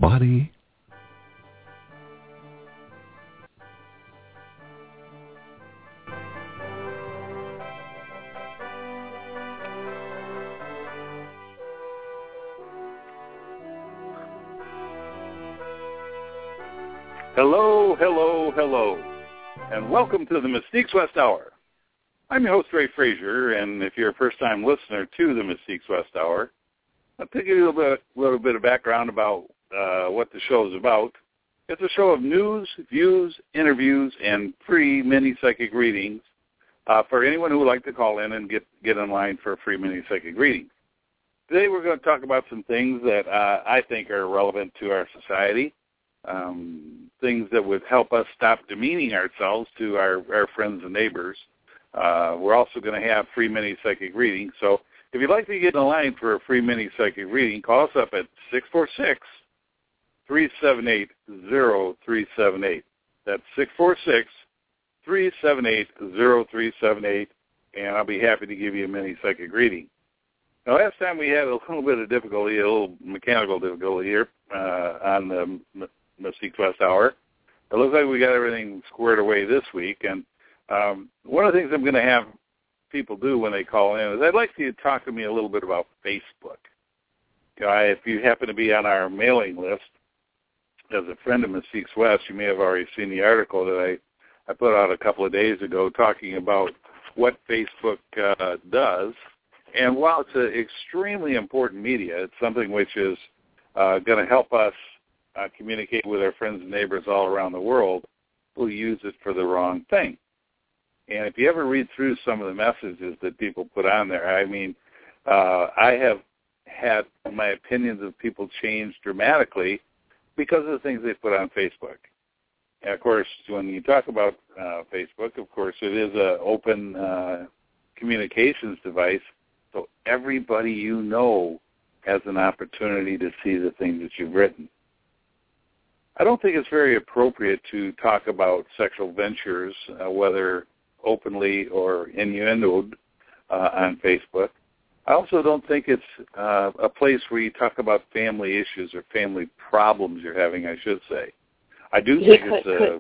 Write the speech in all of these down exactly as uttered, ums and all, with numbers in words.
body. Hello, hello, hello, and welcome to the Mystiques West Hour. I'm your host, Ray Frazier, and if you're a first-time listener to the Mystiques West Hour, I'll give you a little bit, little bit of background about uh, what the show is about. It's a show of news, views, interviews, and free mini-psychic readings uh, for anyone who would like to call in and get, get in line for a free mini-psychic reading. Today we're going to talk about some things that uh, I think are relevant to our society. Um, things that would help us stop demeaning ourselves to our, our friends and neighbors. Uh, we're also going to have free mini-psychic readings. So if you'd like to get in line for a free mini-psychic reading, call us up at six four six, three seven eight, zero three seven eight. That's six four six, three seven eight, zero three seven eight, and I'll be happy to give you a mini-psychic reading. Now, last time we had a little bit of difficulty, a little mechanical difficulty here uh, on the Mystiques West Hour. It looks like we got everything squared away this week, and um, one of the things I'm going to have people do when they call in is I'd like you to talk to me a little bit about Facebook. You know, I, if you happen to be on our mailing list, as a friend of Mystiques West, you may have already seen the article that I, I put out a couple of days ago talking about what Facebook uh, does. And while it's an extremely important media, it's something which is uh, going to help us Uh, communicate with our friends and neighbors all around the world who use it for the wrong thing. And if you ever read through some of the messages that people put on there, I mean, uh, I have had my opinions of people change dramatically because of the things they put on Facebook. And, of course, when you talk about uh, Facebook, of course, it is an open uh, communications device, so everybody you know has an opportunity to see the things that you've written. I don't think it's very appropriate to talk about sexual ventures, uh, whether openly or innuendoed, uh, on Facebook. I also don't think it's uh, a place where you talk about family issues or family problems you're having, I should say. I do think could, it's a could.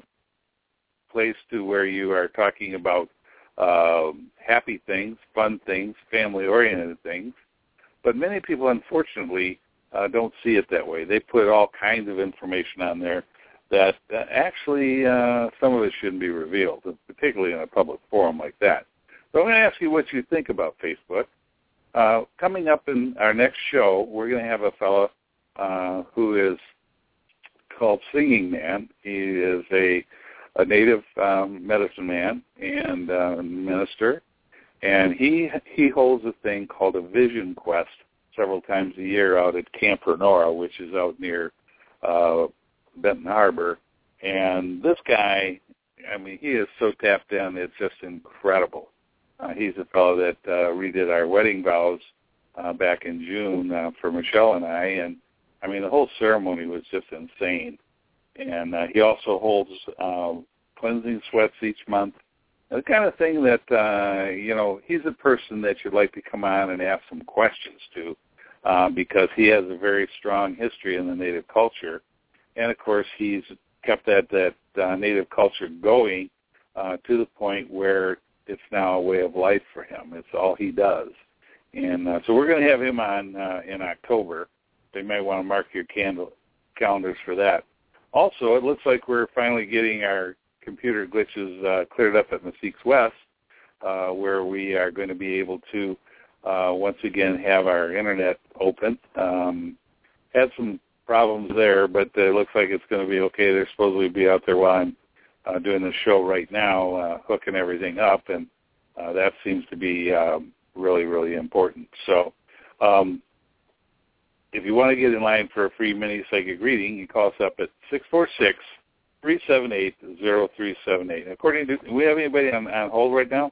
place to where you are talking about uh, happy things, fun things, family-oriented things. But many people, unfortunately, Uh, don't see it that way. They put all kinds of information on there that uh, actually uh, some of it shouldn't be revealed, particularly in a public forum like that. So I'm going to ask you what you think about Facebook. Uh, coming up in our next show, we're going to have a fellow uh, who is called Singing Man. He is a, a native um, medicine man and uh, minister, and he he holds a thing called a Vision Quest several times a year out at Camp Renora, which is out near uh, Benton Harbor. And this guy, I mean, he is so tapped in, it's just incredible. Uh, he's a fellow that uh, redid our wedding vows uh, back in June uh, for Michelle and I. And, I mean, the whole ceremony was just insane. And uh, he also holds uh, cleansing sweats each month. The kind of thing that, uh, you know, he's a person that you'd like to come on and ask some questions to. Uh, because he has a very strong history in the Native culture. And, of course, he's kept that, that uh, Native culture going uh, to the point where it's now a way of life for him. It's all he does. And uh, so we're going to have him on uh, in October. So you may want to mark your candle, calendars for that. Also, it looks like we're finally getting our computer glitches uh, cleared up at Mystiques West, uh, where we are going to be able to Uh, once again, have our internet open. Um, had some problems there, but it looks like it's going to be okay. They're supposed to be out there while I'm uh, doing the show right now, uh, hooking everything up, and uh, that seems to be um, really, really important. So um, if you want to get in line for a free mini-psychic reading, you call us up at six four six, three seven eight, zero three seven eight. According to, do we have anybody on, on hold right now?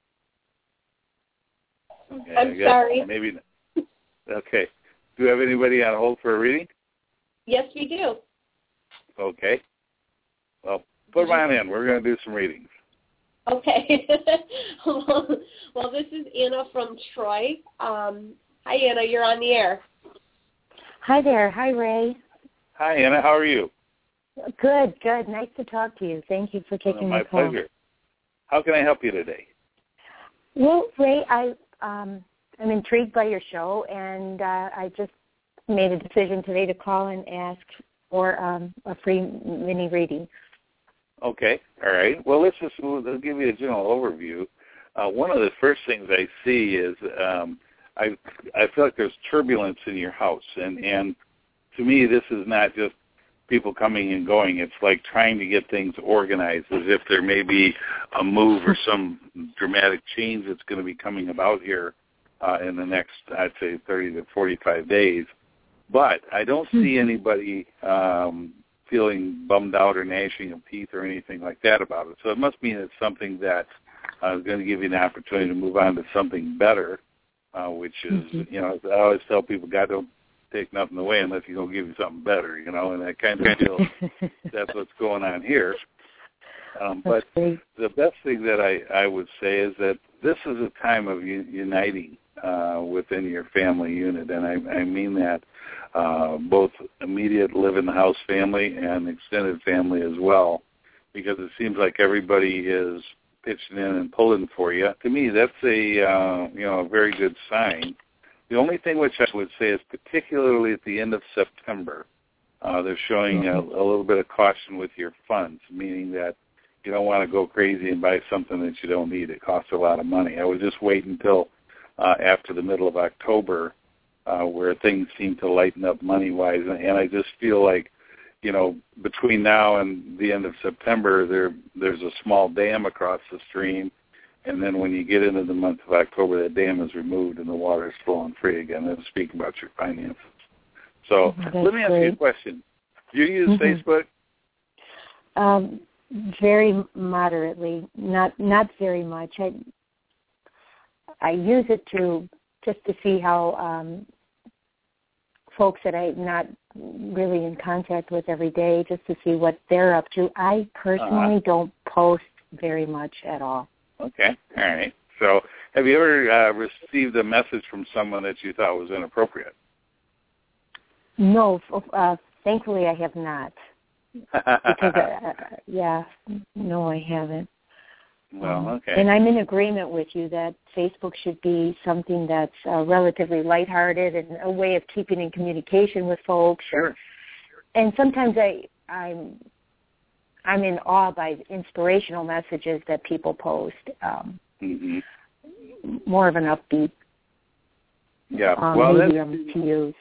Okay, I'm sorry. Maybe. Okay. Do you have anybody on hold for a reading? Yes, we do. Okay. Well, put mine in. We're going to do some readings. Okay. Well, this is Anna from Troy. Um, hi, Anna. You're on the air. Hi there. Hi, Ray. Hi, Anna. How are you? Good, good. Nice to talk to you. Thank you for taking my my call. pleasure. How can I help you today? Well, Ray, I, um, I'm intrigued by your show, and uh, I just made a decision today to call and ask for um, a free mini reading. Okay. All right. Well, let's just we'll give you a general overview. Uh, one of the first things I see is um, I I feel like there's turbulence in your house, and, and to me, this is not just people coming and going. It's like trying to get things organized, as if there may be a move or some dramatic change that's going to be coming about here uh, in the next, I'd say, thirty to forty-five days. But I don't see anybody um, feeling bummed out or gnashing of teeth or anything like that about it. So it must mean it's something that uh, is going to give you an opportunity to move on to something better, uh, which is, mm-hmm. you know, I always tell people, God don't take nothing away unless He's going to give you something better, you know, and I kind of feel that's what's going on here. Um, but the best thing that I, I would say is that this is a time of u- uniting uh, within your family unit, and I, I mean that uh, both immediate live-in-the-house family and extended family as well, because it seems like everybody is pitching in and pulling for you. To me, that's a uh, you know a very good sign. The only thing which I would say is particularly at the end of September, uh, they're showing a, a little bit of caution with your funds, meaning that you don't want to go crazy and buy something that you don't need. It costs a lot of money. I would just wait until uh, after the middle of October uh, where things seem to lighten up money-wise. And, and I just feel like, you know, between now and the end of September, there there's a small dam across the stream. And then when you get into the month of October, that dam is removed and the water is flowing free again. That's speaking about your finances. So That's let me ask great. you a question. Do you use Mm-hmm. Facebook? Um, very moderately, not not very much. I I use it to just to see how um, folks that I'm not really in contact with every day, just to see what they're up to. I personally uh-huh. don't post very much at all. Okay, all right. So have you ever uh, received a message from someone that you thought was inappropriate? No, uh, thankfully I have not. Because, uh, yeah, no, I haven't. Well, okay. Um, and I'm in agreement with you that Facebook should be something that's uh, relatively lighthearted and a way of keeping in communication with folks. Sure. And sometimes I, I'm I'm in awe by inspirational messages that people post. Um, mm-hmm. More of an upbeat yeah. um, well, medium to use.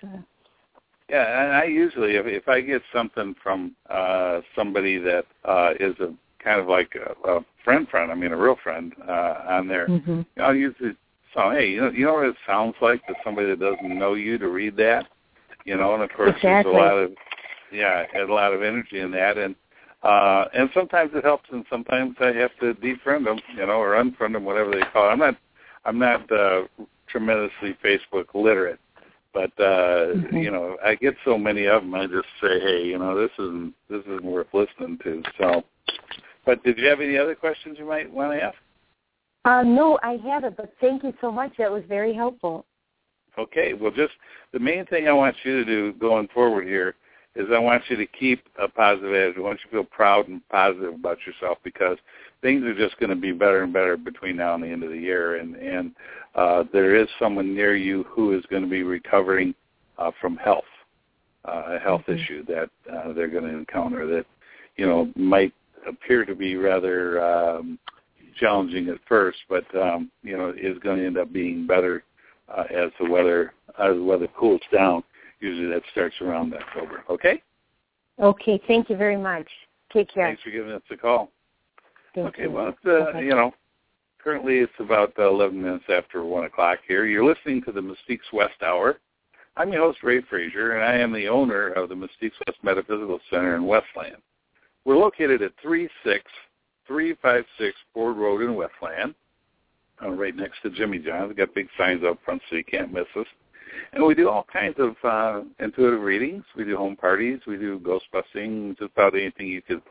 Yeah, and I usually, if, if I get something from uh, somebody that uh, is a kind of like a, a friend friend, I mean a real friend uh, on there, mm-hmm. I'll usually say, hey, you know, you know what it sounds like to somebody that doesn't know you to read that? You know, and of course exactly. there's a lot of, yeah, a lot of energy in that, and uh, and sometimes it helps, and sometimes I have to defriend them, you know, or unfriend them, whatever they call it. I'm not, I'm not uh, tremendously Facebook literate. But uh, mm-hmm. you know, I get so many of them. I just say, hey, you know, this isn't this isn't worth listening to. So, but did you have any other questions you might want to ask? Uh, no, I haven't. But thank you so much. That was very helpful. Okay. Well, just the main thing I want you to do going forward here is I want you to keep a positive attitude. I want you to feel proud and positive about yourself, because things are just going to be better and better between now and the end of the year. And, and uh, there is someone near you who is going to be recovering uh, from health, uh, a health mm-hmm. issue that uh, they're going to encounter that, you know, might appear to be rather um, challenging at first, but, um, you know, is going to end up being better uh, as the weather as the weather cools down. Usually that starts around October. Okay? Okay. Thank you very much. Take care. Thanks for giving us a call. Thank okay, you. well, it's, uh, you know, currently it's about uh, eleven minutes after one o'clock here. You're listening to the Mystiques West Hour. I'm your host, Ray Frazier, and I am the owner of the Mystiques West Metaphysical Center in Westland. We're located at three six three five six Ford Road in Westland, uh, right next to Jimmy John's. We've got big signs up front so you can't miss us. And we do all kinds of uh, intuitive readings. We do home parties. We do ghost busting, just about anything you could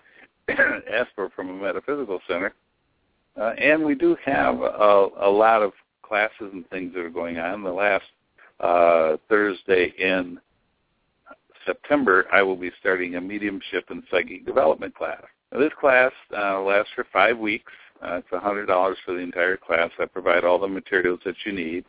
ask for from a metaphysical center. Uh, and we do have a, a lot of classes and things that are going on. The last uh, Thursday in September, I will be starting a mediumship and psychic development class. Now, this class uh, lasts for five weeks. Uh, it's one hundred dollars for the entire class. I provide all the materials that you need.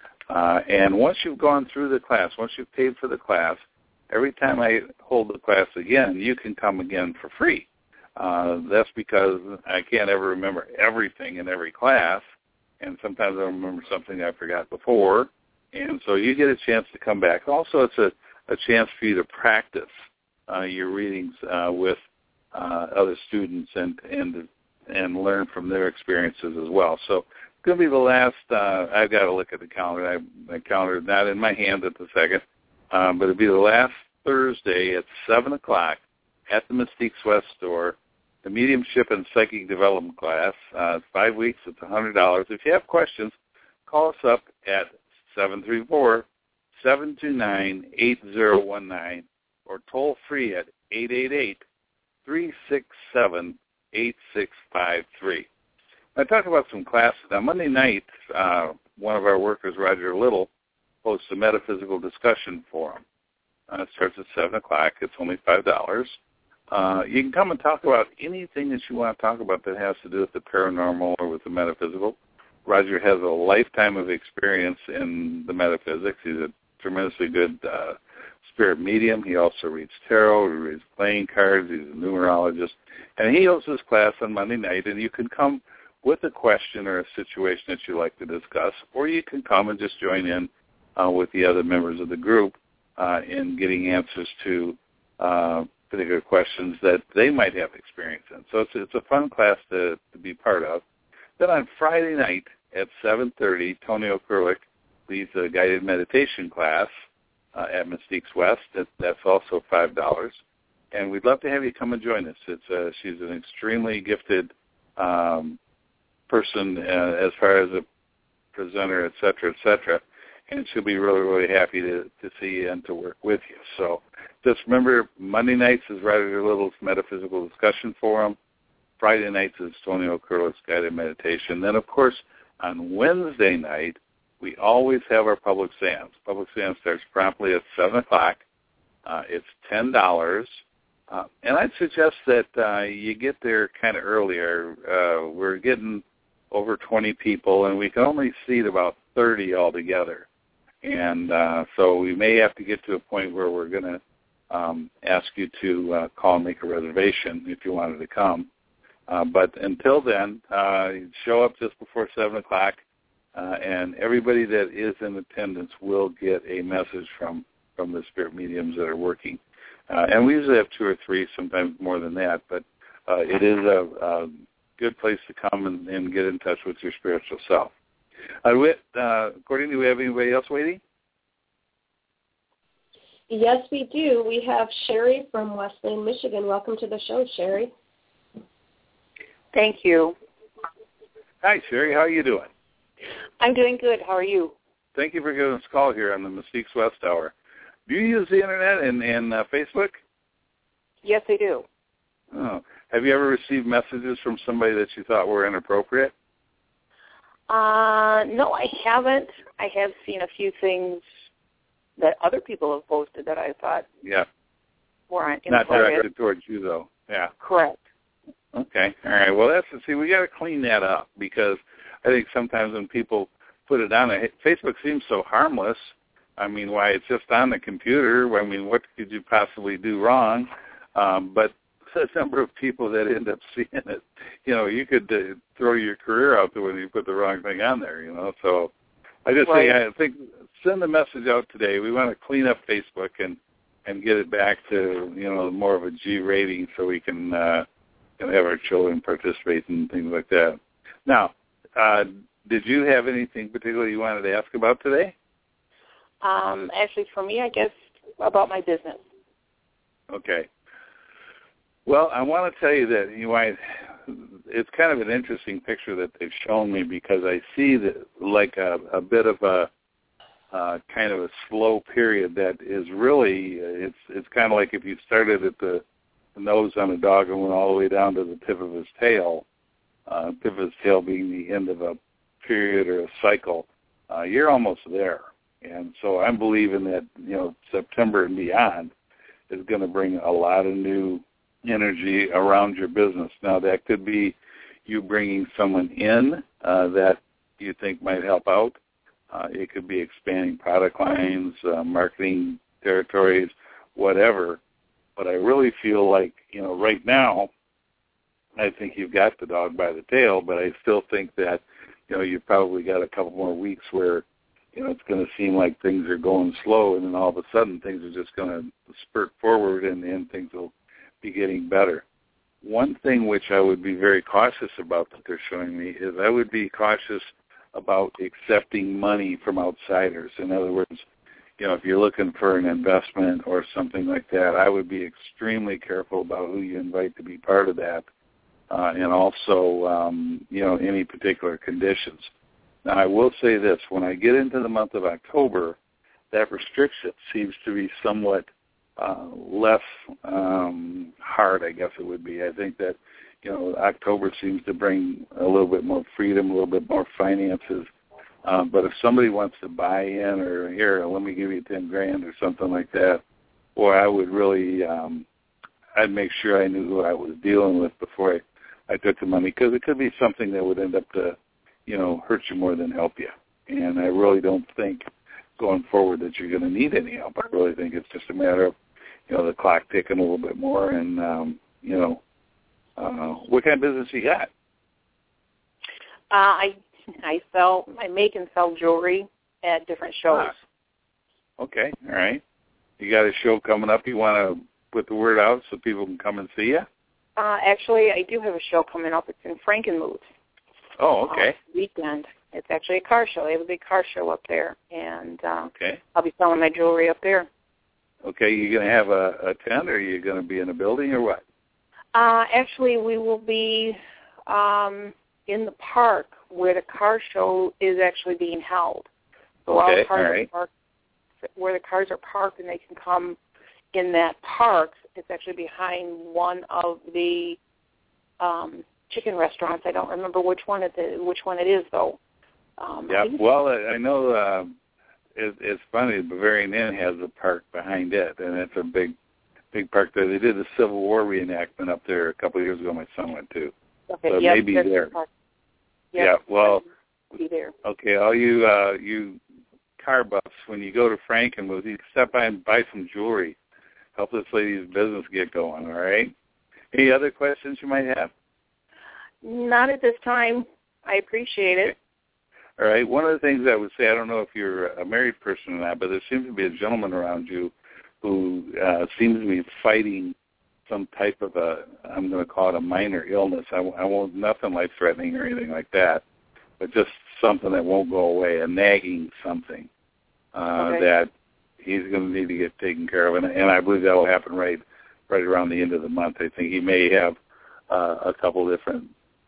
Uh, and once you've gone through the class, once you've paid for the class, every time I hold the class again, you can come again for free. Uh, that's because I can't ever remember everything in every class, and sometimes I remember something I forgot before, and so you get a chance to come back. Also, it's a, a chance for you to practice uh, your readings uh, with uh, other students and, and and learn from their experiences as well. So it's going to be the last, uh, I've got to look at the calendar. I, my calendar is not in my hand at the second, um, but it'll be the last Thursday at seven o'clock at the Mystiques West store, the Mediumship and Psychic Development class. Uh, it's five weeks. It's one hundred dollars. If you have questions, call us up at seven three four, seven two nine, eight zero one nine or toll free at eight eight eight, three six seven, eight six five three. I talk about some classes. Now, Monday night, uh, one of our workers, Roger Little, hosts a metaphysical discussion forum. Uh, it starts at seven o'clock. It's only five dollars. Uh, you can come and talk about anything that you want to talk about that has to do with the paranormal or with the metaphysical. Roger has a lifetime of experience in the metaphysics. He's a tremendously good uh, spirit medium. He also reads tarot. He reads playing cards. He's a numerologist. And he hosts this class on Monday night, and you can come with a question or a situation that you'd like to discuss, or you can come and just join in uh, with the other members of the group uh, in getting answers to uh, particular questions that they might have experience in. So it's, it's a fun class to, to be part of. Then on Friday night at seven thirty, Tony O'Kurlick leads a guided meditation class uh, at Mystiques West. That, that's also five dollars. And we'd love to have you come and join us. It's uh, she's an extremely gifted um, person uh, as far as a presenter, et cetera, et cetera. And she'll be really, really happy to, to see you and to work with you. So just remember, Monday nights is Roger Little's Metaphysical Discussion Forum. Friday nights is Tony O'Kurlick's Guided Meditation. Then, of course, on Wednesday night, we always have our public seance. Public seance starts promptly at seven o'clock. Uh, it's ten dollars. Uh, and I'd suggest that uh, you get there kind of earlier. Uh, we're getting over twenty people, and we can only seat about thirty altogether. And uh, so we may have to get to a point where we're going to um, ask you to uh, call and make a reservation if you wanted to come. Uh, but until then, uh, show up just before seven o'clock, uh, and everybody that is in attendance will get a message from, from the spirit mediums that are working. Uh, and we usually have two or three, sometimes more than that, but uh, it is a, a good place to come and, and get in touch with your spiritual self. Uh, we, uh, Courtney, do we have anybody else waiting? Yes, we do. We have Sherry from Westland, Michigan. Welcome to the show, Sherry. Thank you. Hi, Sherry. How are you doing? I'm doing good. How are you? Thank you for giving us a call here on the Mystiques West Hour. Do you use the Internet and, and uh, Facebook? Yes, I do. Oh. Have you ever received messages from somebody that you thought were inappropriate? Uh, no, I haven't. I have seen a few things that other people have posted that I thought yeah. weren't Not inappropriate. directed towards you, though. Yeah. Correct. Okay. All right. Well, that's see, we got to clean that up because I think sometimes when people put it on, Facebook seems so harmless. I mean, why, it's just on the computer. I mean, what could you possibly do wrong? Um, but the number of people that end up seeing it, you know, you could uh, throw your career out the window if you put the wrong thing on there, you know. So I just right. think, I think send the message out today. We want to clean up Facebook and, and get it back to, you know, more of a G rating so we can uh, you know, have our children participate and things like that. Now, uh, did you have anything particular you wanted to ask about today? Um, actually, for me, I guess about my business. Okay. Well, I want to tell you that you might. It's kind of an interesting picture that they've shown me because I see that like a, a bit of a uh, kind of a slow period that is really. It's it's kind of like if you started at the, the nose on a dog and went all the way down to the tip of his tail. Uh, tip of his tail being the end of a period or a cycle. Uh, you're almost there. And so I'm believing that, you know, September and beyond, is going to bring a lot of new energy around your business. Now, that could be you bringing someone in uh, that you think might help out. Uh, it could be expanding product lines, uh, marketing territories, whatever. But I really feel like, you know, right now, I think you've got the dog by the tail, but I still think that, you know, you've probably got a couple more weeks where, you know, it's going to seem like things are going slow, and then all of a sudden things are just going to spurt forward, and then things will be getting better. One thing which I would be very cautious about that they're showing me is I would be cautious about accepting money from outsiders. In other words, you know, if you're looking for an investment or something like that, I would be extremely careful about who you invite to be part of that, uh, and also, um, you know, any particular conditions. Now, I will say this. When I get into the month of October, that restriction seems to be somewhat uh, less um, hard, I guess it would be. I think that, you know, October seems to bring a little bit more freedom, a little bit more finances. Um, but if somebody wants to buy in, or here, let me give you ten grand or something like that, boy, I would really, um, I'd make sure I knew who I was dealing with before I, I took the money, because it could be something that would end up to, you know, hurt you more than help you. And I really don't think going forward that you're going to need any help. I really think it's just a matter of, you know, the clock ticking a little bit more, and, um, you know, uh, what kind of business you got? Uh, I I sell, I make and sell jewelry at different shows. Ah, okay, all right. You got a show coming up. You want to put the word out so people can come and see you? Uh, actually, I do have a show coming up. It's in Frankenmuth. Oh, okay. Uh, weekend. It's actually a car show. They have a big car show up there, and uh, okay. I'll be selling my jewelry up there. Okay, you going to have a, a tent, or are you going to be in a building, or what? Uh, actually, we will be um, in the park where the car show is actually being held. So okay, all the cars all right. are parked, where the cars are parked, and they can come in that park. It's actually behind one of the um, chicken restaurants. I don't remember which one it is, which one it is, though. Um, yeah, well, I know uh, it, it's funny. The Bavarian Inn has a park behind it, and it's a big, big park there. They did a Civil War reenactment up there a couple of years ago. My son went to. Okay, so yep, maybe there. The yeah, yep, well, be there. Okay, all you uh, you car buffs, when you go to Frankenmuth, you stop by and buy some jewelry. Help this lady's business get going, all right? Any other questions you might have? Not at this time. I appreciate it. Okay. All right, one of the things I would say, I don't know if you're a married person or not, but there seems to be a gentleman around you who uh, seems to be fighting some type of a, I'm going to call it a minor illness. I, I won't, nothing life-threatening or anything like that, but just something that won't go away, a nagging something uh, okay. that he's going to need to get taken care of. And, and I believe that will happen right right around the end of the month. I think he may have uh, a couple different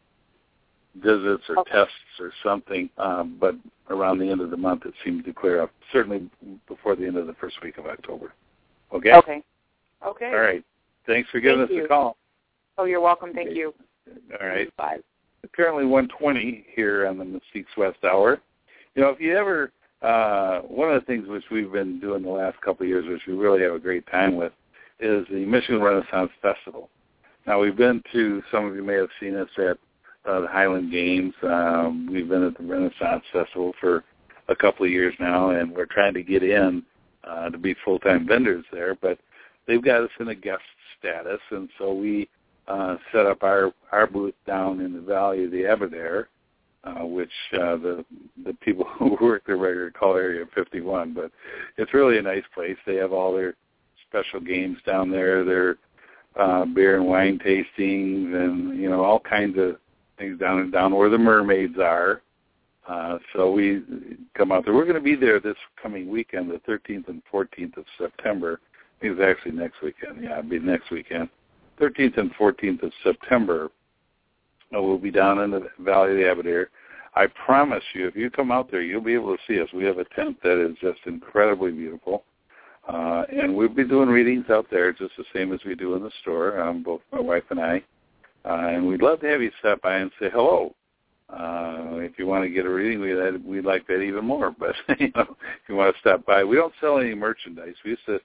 visits or okay. tests or something, um, but around the end of the month it seems to clear up, certainly before the end of the first week of October. Okay? Okay. Okay. All right. Thanks for giving Thank us you. a call. Oh, you're welcome. Thank you. All right. Bye. Currently one twenty here on the Mystiques West Hour. You know, if you ever, uh, one of the things which we've been doing the last couple of years, which we really have a great time with, is the Michigan Renaissance Festival. Now, we've been to, some of you may have seen us at uh, the Highland Games. Um, we've been at the Renaissance Festival for a couple of years now, and we're trying to get in uh, to be full-time vendors there, but they've got us in a guest status, and so we uh, set up our, our booth down in the Valley of the Aberdare, uh, which uh, the the people who work there regularly call Area fifty-one, but it's really a nice place. They have all their special games down there, their uh, beer and wine tastings, and, you know, all kinds of things down and down where the mermaids are. Uh, so we come out there. We're going to be there this coming weekend, the thirteenth and fourteenth of September. I think it's actually next weekend. Yeah, it'll be next weekend. thirteenth and fourteenth of September, uh, we'll be down in the Valley of the Aberdare. I promise you, if you come out there, you'll be able to see us. We have a tent that is just incredibly beautiful. Uh, and we'll be doing readings out there just the same as we do in the store, um, both my wife and I. Uh, and we'd love to have you stop by and say hello. Uh, if you want to get a reading, we'd, we'd like that even more. But, you know, if you want to stop by. We don't sell any merchandise. We used to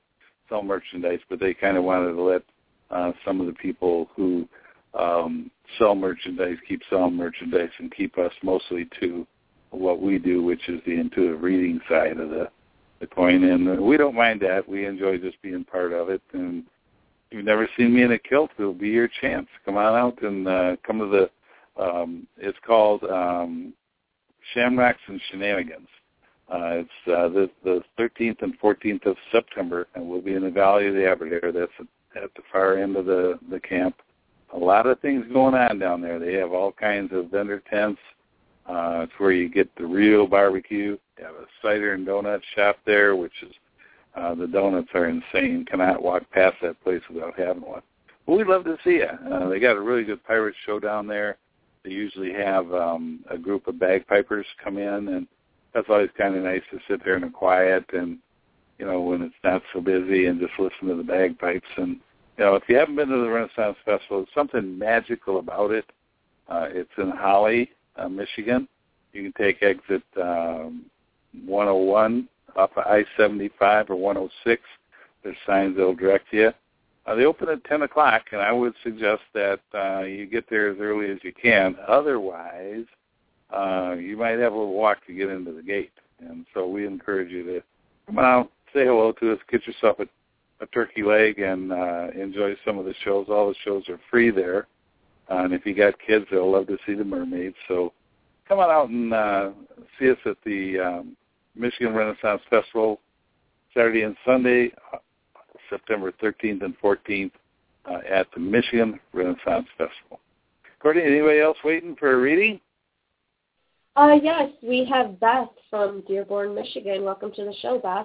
sell merchandise, but they kind of wanted to let uh, some of the people who um, sell merchandise keep selling merchandise and keep us mostly to what we do, which is the intuitive reading side of the, the coin. And we don't mind that. We enjoy just being part of it. And if you've never seen me in a kilt, it'll be your chance. Come on out and uh, come to the, um, it's called um, Shamrocks and Shenanigans. Uh, it's uh, the, the thirteenth and fourteenth of September, and we'll be in the Valley of the Aberdare. That's at the far end of the, the camp. A lot of things going on down there. They have all kinds of vendor tents. Uh, it's where you get the real barbecue. They have a cider and donut shop there, which is, uh, the donuts are insane. Cannot walk past that place without having one. Well, we'd love to see you. Uh, they got a really good pirate show down there. They usually have um, a group of bagpipers come in, and that's always kind of nice to sit there in the quiet and, you know, when it's not so busy and just listen to the bagpipes. And, you know, if you haven't been to the Renaissance Festival, there's something magical about it. Uh, it's in Holly, uh, Michigan. You can take exit um, one oh one off of I seventy-five or one oh six. There's signs that will direct you. Uh, they open at ten o'clock, and I would suggest that uh, you get there as early as you can. Otherwise, uh, you might have a little walk to get into the gate. And so we encourage you to come out, say hello to us, get yourself a, a turkey leg, and uh, enjoy some of the shows. All the shows are free there. Uh, and if you got kids, they'll love to see the mermaids. So come on out and uh, see us at the um, Michigan Renaissance Festival Saturday and Sunday, uh, September thirteenth and fourteenth uh, at the Michigan Renaissance Festival. Courtney, anybody else waiting for a reading? Uh, yes, we have Beth from Dearborn, Michigan. Welcome to the show, Beth.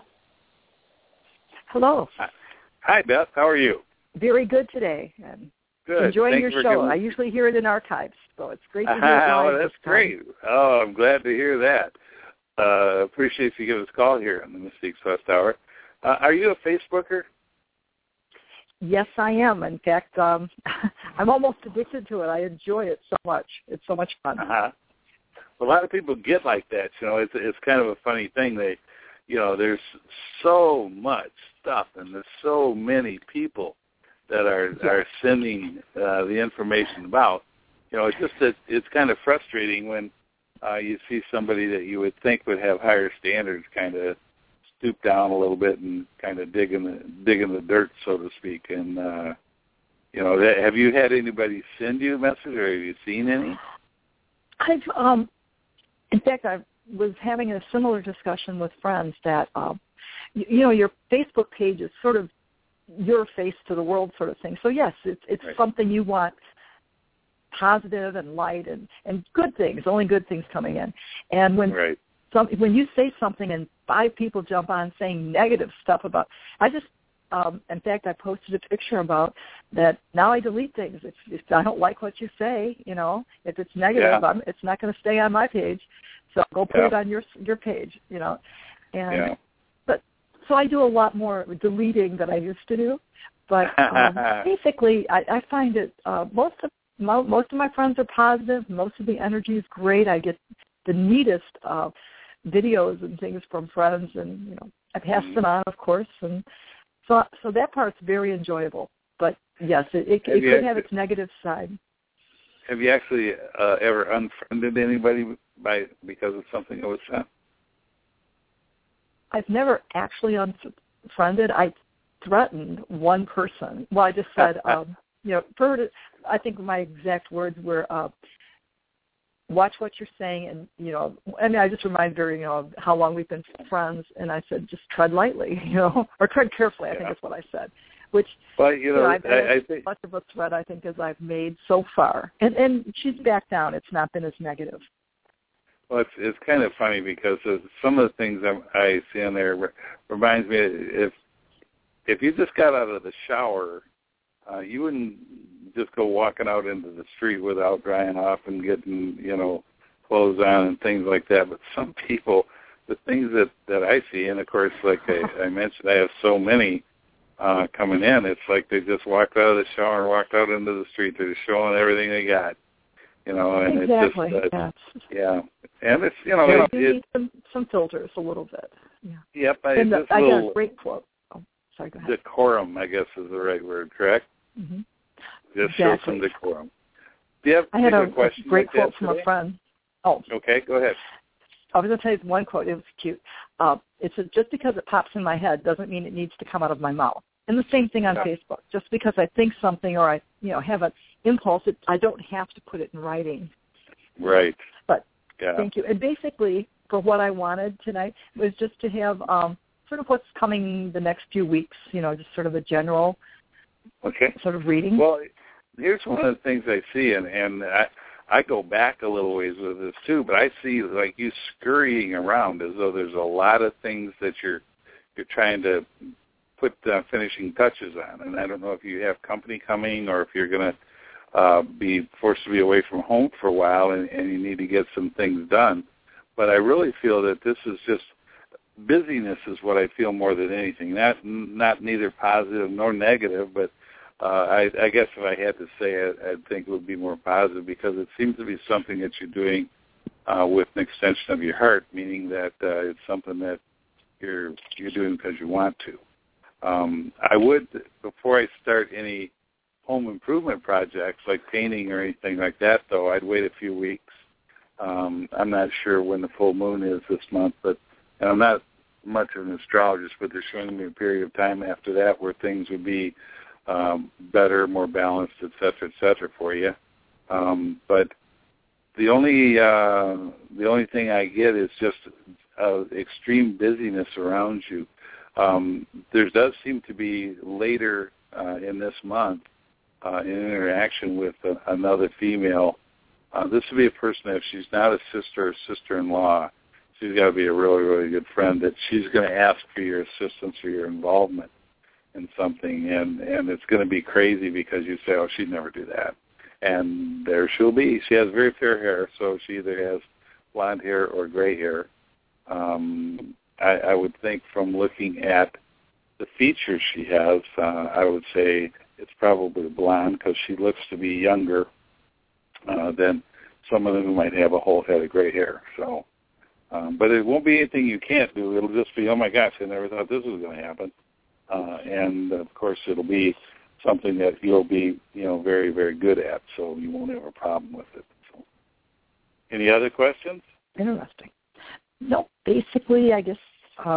Hello. Hi, Beth. How are you? Very good today. I'm good. Enjoying Thanks your for show. giving... I usually hear it in archives, so it's great to hear it live. Oh, that's great. Oh, I'm glad to hear that. Uh, appreciate you giving us a call here on the Mystics West Hour. Uh, are you a Facebooker? Yes, I am. In fact, um, I'm almost addicted to it. I enjoy it so much. It's so much fun. Uh-huh. A lot of people get like that. You know, it's it's kind of a funny thing. They, you know, there's so much stuff, and there's so many people that are yeah. are sending uh, the information about. You know, it's just that it's kind of frustrating when uh, you see somebody that you would think would have higher standards kind of stoop down a little bit and kind of dig in the dig in the dirt, so to speak. And uh, you know, that, have you had anybody send you a message, or have you seen any? I've um. In fact, I was having a similar discussion with friends that, um, you, you know, your Facebook page is sort of your face to the world sort of thing. So, yes, it's, it's right. something you want positive and light and, and good things, only good things coming in. And when right. some, when you say something and five people jump on saying negative stuff about, I just, um, in fact, I posted a picture about that. Now I delete things. If, if I don't like what you say, you know, if it's negative, yeah. I'm, it's not going to stay on my page. So go put yeah. it on your your page, you know. And yeah. but so I do a lot more deleting than I used to do. But um, basically, I, I find it uh, most of mo- most of my friends are positive. Most of the energy is great. I get the neatest uh, videos and things from friends, and you know, I pass mm-hmm. them on, of course, and so so that part's very enjoyable. But yes, it, it, it could have its negative side. Have you actually uh, ever unfriended anybody by because of something that was said? I've never actually unfriended. I threatened one person. Well, I just said, um, you know, for, I think my exact words were, uh, watch what you're saying, and, you know, I mean, I just reminded her, you know, how long we've been friends, and I said, just tread lightly, you know, or tread carefully, I yeah. think is what I said. Which, well, you know, you know I've I, I as think much of a threat, I think, as I've made so far. And and she's backed down. It's not been as negative. Well, it's it's kind of funny because of some of the things I, I see on there reminds me if if you just got out of the shower, uh, you wouldn't just go walking out into the street without drying off and getting, you know, clothes on and things like that. But some people, the things that, that I see, and of course, like I, I mentioned, I have so many uh, coming in. It's like they just walked out of the shower and walked out into the street. They're just showing everything they got, you know. And exactly. It's just, uh, yeah. yeah, and it's you know, yeah, it, you it, need some some filters a little bit. Yeah. Yep, I, and the, just I little, got a great quote. Oh. Sorry, go ahead. Decorum, I guess, is the right word, correct? Mm-hmm. Just exactly. show some decorum. Do you have I had a, a question a great like quote that from today? a friend. Oh. Okay, go ahead. I was going to tell you one quote. It was cute. Uh, it said, just because it pops in my head doesn't mean it needs to come out of my mouth. And the same thing on Yeah. Facebook. Just because I think something or I, you know, have an impulse, it, I don't have to put it in writing. Right. But yeah. thank you. And basically, for what I wanted tonight was just to have um, sort of what's coming the next few weeks, you know, just sort of a general okay. sort of reading. Well, here's one of the things I see, and, and I, I go back a little ways with this too, but I see like you scurrying around as though there's a lot of things that you're you're trying to put uh, finishing touches on. And I don't know if you have company coming or if you're going to uh, be forced to be away from home for a while and, and you need to get some things done. But I really feel that this is just busyness is what I feel more than anything. Not not neither positive nor negative, but uh, I, I guess if I had to say it, I'd think it would be more positive because it seems to be something that you're doing uh, with an extension of your heart, meaning that uh, it's something that you're you're doing because you want to. Um, I would, before I start any home improvement projects like painting or anything like that, though, I'd wait a few weeks. Um, I'm not sure when the full moon is this month, but and I'm not much of an astrologist, but they're showing me a period of time after that where things would be um, better, more balanced, et cetera, et cetera, for you. Um, but the only uh, the only thing I get is just uh, extreme busyness around you. Um, there does seem to be later uh, in this month uh, an interaction with uh, another female. Uh, this would be a person that if she's not a sister or sister-in-law, she's got to be a really, really good friend that she's going to ask for your assistance or your involvement in something. And, and it's going to be crazy because you say, oh, she'd never do that. And there she'll be. She has very fair hair, so she either has blonde hair or gray hair. Um, I, I would think from looking at the features she has, uh, I would say it's probably blonde because she looks to be younger uh, than some of them who might have a whole head of gray hair. So, um, but it won't be anything you can't do. It'll just be, oh my gosh, I never thought this was going to happen. Uh, and of course, it'll be something that you'll be, you know, very, very good at. So you won't have a problem with it. So, any other questions? Interesting. No, basically, I guess uh,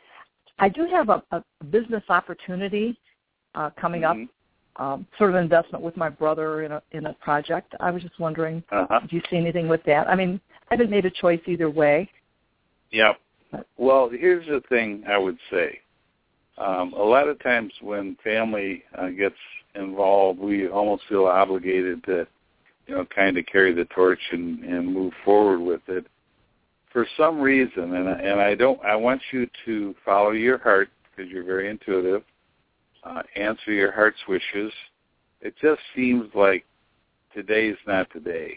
I do have a, a business opportunity uh, coming mm-hmm. up. Um, sort of investment with my brother in a in a project. I was just wondering, uh-huh. do you see anything with that? I mean, I haven't made a choice either way. Yeah. Well, here's the thing I would say. Um, a lot of times when family uh, gets involved, we almost feel obligated to, you know, kind of carry the torch and, and move forward with it. For some reason, and, and I don't, I want you to follow your heart because you're very intuitive. Uh, answer your heart's wishes. It just seems like today's not today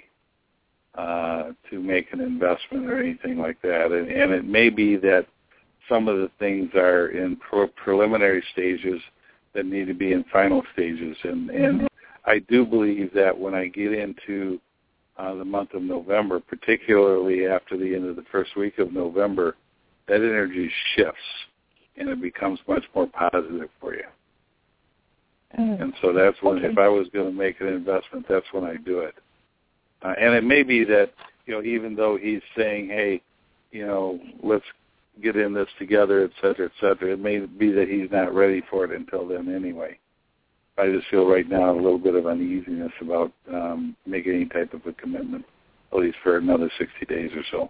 uh, to make an investment or anything like that. And, and it may be that some of the things are in pro- preliminary stages that need to be in final stages. And, and I do believe that when I get into uh, the month of November, particularly after the end of the first week of November, that energy shifts and it becomes much more positive for you. And so that's when, okay. if I was going to make an investment, that's when I do it. Uh, and it may be that, you know, even though he's saying, hey, you know, let's get in this together, et cetera, et cetera, it may be that he's not ready for it until then anyway. I just feel right now a little bit of uneasiness about um, making any type of a commitment, at least for another sixty days or so.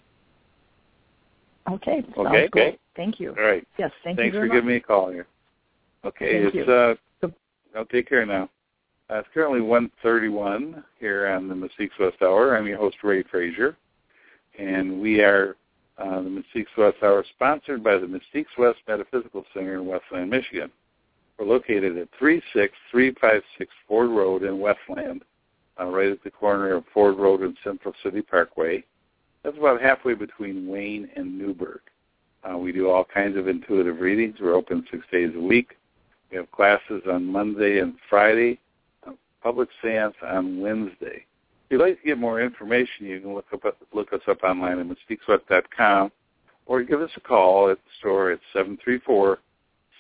Okay. Sounds okay. Great. Okay. Thank you. All right. Yes, thank Thanks you very for giving me a call here. Okay. Thank it's, you. uh, I'll take care now. Uh, it's currently one thirty-one here on the Mystiques West Hour. I'm your host, Ray Frazier, and we are uh, the Mystiques West Hour sponsored by the Mystiques West Metaphysical Center in Westland, Michigan. We're located at three six three five six Ford Road in Westland, uh, right at the corner of Ford Road and Central City Parkway. That's about halfway between Wayne and Newburgh. Uh, we do all kinds of intuitive readings. We're open six days a week. We have classes on Monday and Friday, public seance on Wednesday. If you'd like to get more information, you can look up look us up online at mystiques west dot com or give us a call at the store at seven three four,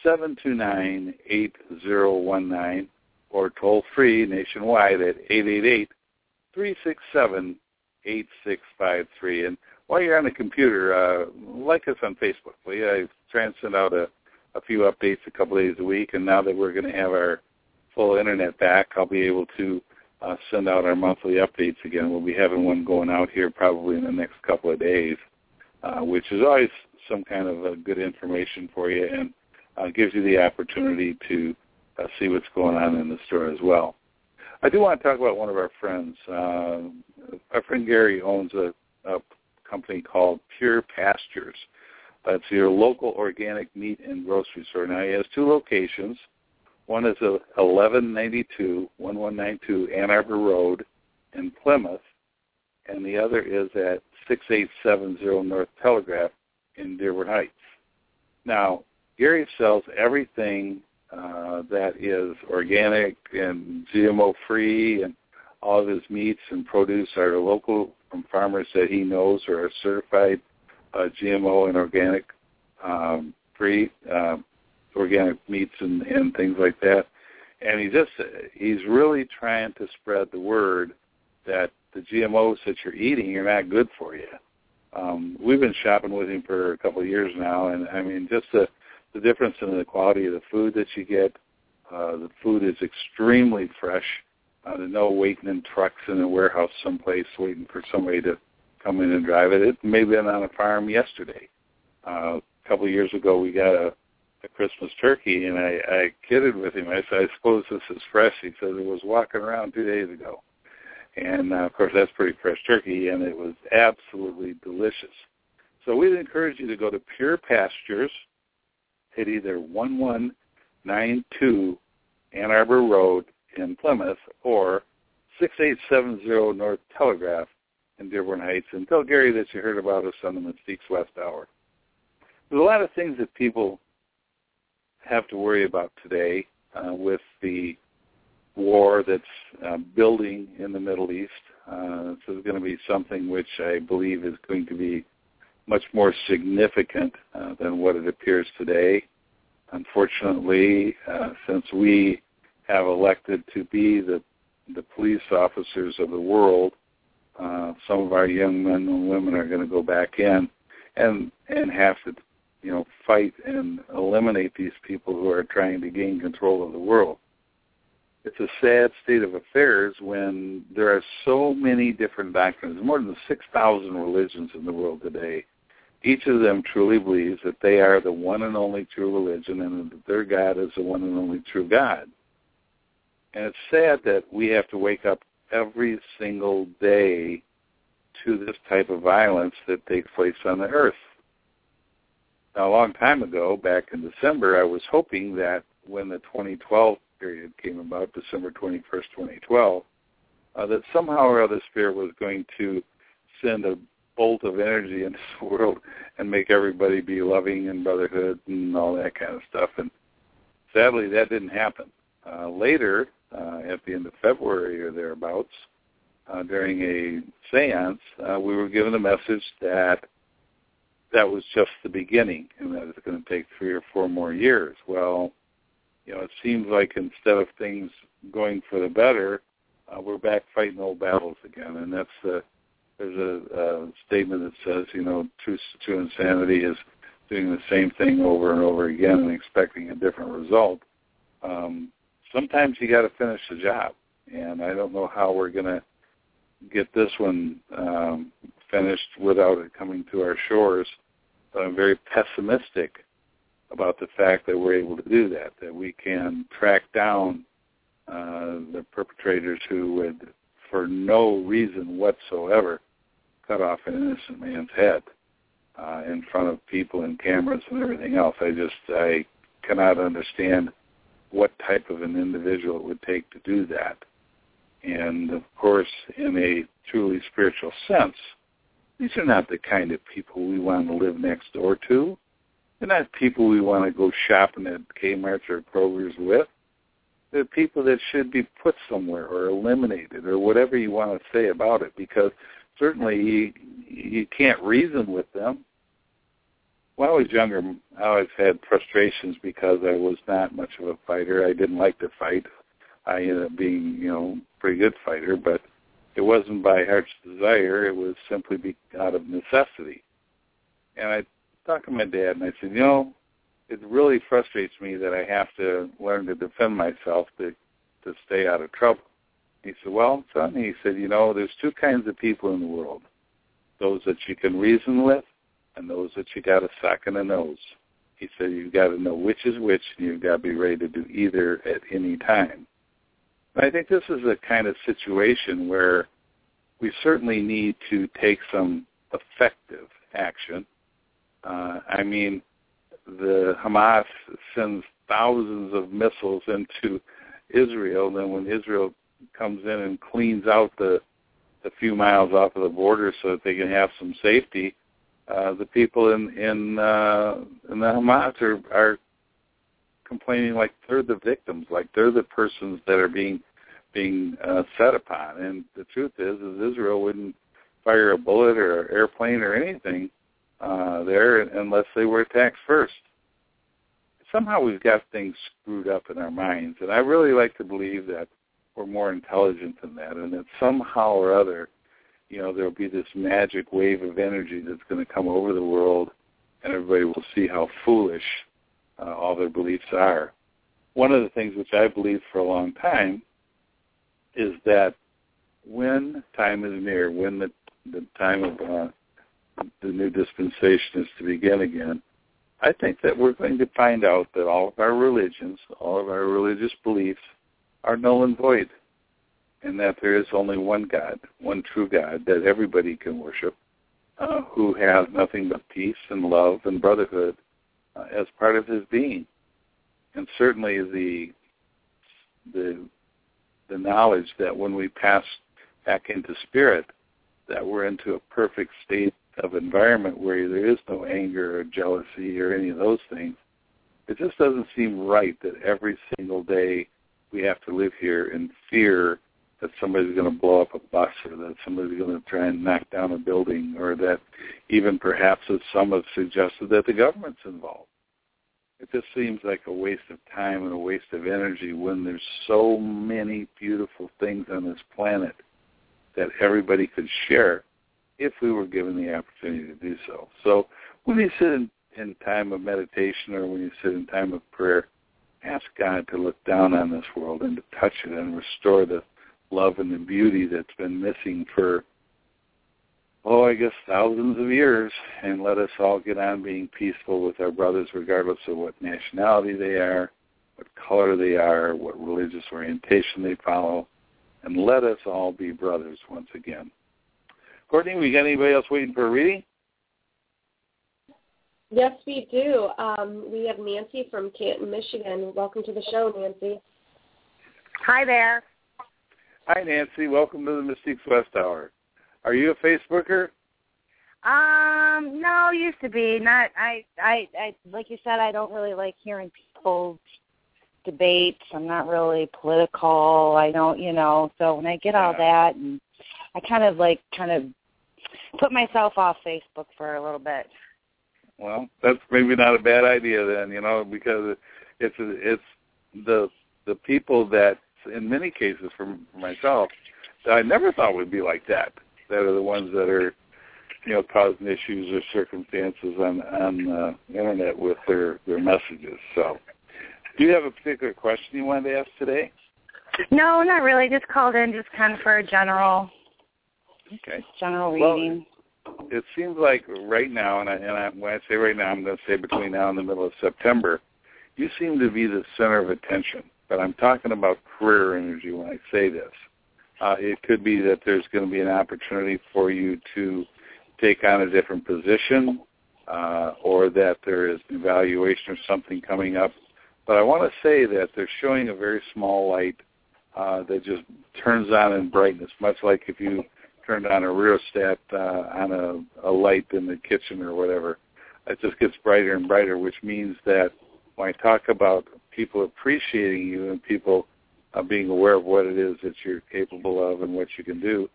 seven two nine, eight zero one nine or toll-free nationwide at eight eight eight, three six seven, eight six five three. And while you're on the computer, uh, like us on Facebook. We I try and send out a, a few updates a couple days a week, and now that we're going to have our full internet back, I'll be able to uh, send out our monthly updates again. We'll be having one going out here probably in the next couple of days, uh, which is always some kind of uh, good information for you and uh, gives you the opportunity to uh, see what's going on in the store as well. I do want to talk about one of our friends. Uh, our friend Gary owns a, a company called Pure Pastures. Uh, it's your local organic meat and grocery store. Now, he has two locations. One is eleven ninety-two, eleven ninety-two Ann Arbor Road in Plymouth, and the other is at sixty-eight seventy North Telegraph in Dearborn Heights. Now, Gary sells everything uh, that is organic and G M O-free, and all of his meats and produce are local from farmers that he knows or are certified uh, G M O and organic um, free. Uh, organic meats and, and things like that. And he just, he's really trying to spread the word that the G M Os that you're eating are not good for you. Um, we've been shopping with him for a couple of years now, and I mean, just the, the difference in the quality of the food that you get. Uh, the food is extremely fresh. Uh, there's no waiting in trucks in a warehouse someplace waiting for somebody to come in and drive it. It may have been on a farm yesterday. Uh, a couple of years ago, we got a a Christmas turkey, and I, I kidded with him. I said, I suppose this is fresh. He said it was walking around two days ago. And, uh, of course, that's pretty fresh turkey, and it was absolutely delicious. So we'd encourage you to go to Pure Pastures at either eleven ninety-two Ann Arbor Road in Plymouth or sixty-eight seventy North Telegraph in Dearborn Heights, and tell Gary that you heard about us on the Mystiques West Hour. There's a lot of things that people have to worry about today uh, with the war that's uh, building in the Middle East. Uh, this is going to be something which I believe is going to be much more significant uh, than what it appears today. Unfortunately, uh, since we have elected to be the, the police officers of the world, uh, some of our young men and women are going to go back in and, and have to you know, fight and eliminate these people who are trying to gain control of the world. It's a sad state of affairs when there are so many different doctrines, more than six thousand religions in the world today. Each of them truly believes that they are the one and only true religion and that their God is the one and only true God. And it's sad that we have to wake up every single day to this type of violence that takes place on the earth. Now, a long time ago, back in December, I was hoping that when the twenty twelve period came about, December twenty-first, twenty twelve, uh, that somehow or other Spirit was going to send a bolt of energy into the world and make everybody be loving and brotherhood and all that kind of stuff. And sadly, that didn't happen. Uh, later, uh, at the end of February or thereabouts, uh, during a seance, uh, we were given a message that that was just the beginning, and that it's going to take three or four more years. Well, you know, it seems like instead of things going for the better, uh, we're back fighting old battles again. And that's the, there's a, a statement that says, you know, true, true insanity is doing the same thing over and over again and expecting a different result. Um, sometimes you got to finish the job, and I don't know how we're going to get this one um, finished without it coming to our shores. But I'm very pessimistic about the fact that we're able to do that, that we can track down uh, the perpetrators who would, for no reason whatsoever, cut off an innocent man's head uh, in front of people and cameras and everything else. I just, I cannot understand what type of an individual it would take to do that. And, of course, in a truly spiritual sense, these are not the kind of people we want to live next door to. They're not people we want to go shopping at Kmart's or Kroger's with. They're people that should be put somewhere or eliminated or whatever you want to say about it, because certainly you, you can't reason with them. when I was younger, I always had frustrations because I was not much of a fighter. I didn't like to fight. I ended up being, you know, a pretty good fighter, but it wasn't by heart's desire. It was simply be out of necessity. And I talked to my dad, and I said, you know, it really frustrates me that I have to learn to defend myself to to stay out of trouble. He said, well, son, he said, you know, there's two kinds of people in the world, those that you can reason with and those that you got to sock in the nose. He said, you've got to know which is which, and you've got to be ready to do either at any time. I think this is a kind of situation where we certainly need to take some effective action. Uh, I mean, the Hamas sends thousands of missiles into Israel, and then when Israel comes in and cleans out the, the few miles off of the border so that they can have some safety, uh, the people in in, uh, in the Hamas are, are complaining like they're the victims, like they're the persons that are being being uh, set upon. And the truth is, is Israel wouldn't fire a bullet or an airplane or anything uh, there unless they were attacked first. Somehow we've got things screwed up in our minds, and I really like to believe that we're more intelligent than that, and that somehow or other, you know, there'll be this magic wave of energy that's going to come over the world, and everybody will see how foolish uh, all their beliefs are. One of the things which I believed for a long time is that when time is near, when the, the time of uh, the new dispensation is to begin again, I think that we're going to find out that all of our religions, all of our religious beliefs are null and void, and that there is only one God, one true God that everybody can worship, uh, who has nothing but peace and love and brotherhood uh, as part of his being. And certainly the the the knowledge that when we pass back into spirit, that we're into a perfect state of environment where there is no anger or jealousy or any of those things. It just doesn't seem right that every single day we have to live here in fear that somebody's going to blow up a bus or that somebody's going to try and knock down a building, or that even perhaps, as some have suggested, that the government's involved. It just seems like a waste of time and a waste of energy when there's so many beautiful things on this planet that everybody could share if we were given the opportunity to do so. So when you sit in, in time of meditation or when you sit in time of prayer, ask God to look down on this world and to touch it and restore the love and the beauty that's been missing for, oh, I guess thousands of years, and let us all get on being peaceful with our brothers regardless of what nationality they are, what color they are, what religious orientation they follow, and let us all be brothers once again. Courtney, we got anybody else waiting for a reading? Yes, we do. Um, we have Nancy from Canton, Michigan. Welcome to the show, Nancy. Hi there. Hi, Nancy. Welcome to the Mystiques West Hour. Are you a Facebooker? Um, no, used to be. Not. I, I, I. Like you said, I don't really like hearing people's debates. I'm not really political. I don't, you know. So when I get yeah. all that, and I kind of like, kind of put myself off Facebook for a little bit. Well, that's maybe not a bad idea then, you know, because it's it's the the people that, in many cases, for myself, that I never thought would be like that, that are the ones that are, you know, causing issues or circumstances on on the internet with their, their messages. So, do you have a particular question you wanted to ask today? No, not really. Just called in just kind of for a general, okay, general reading. Well, it seems like right now, and, I, and I, when I say right now, I'm going to say between now and the middle of September, you seem to be the center of attention. But I'm talking about career energy when I say this. Uh, it could be that there's going to be an opportunity for you to take on a different position, uh, or that there is an evaluation or something coming up. But I want to say that they're showing a very small light uh, that just turns on in brightness, much like if you turned on a rheostat uh, on a, a light in the kitchen or whatever. It just gets brighter and brighter, which means that when I talk about people appreciating you and people uh, being aware of what it is that you're capable of and what you can do,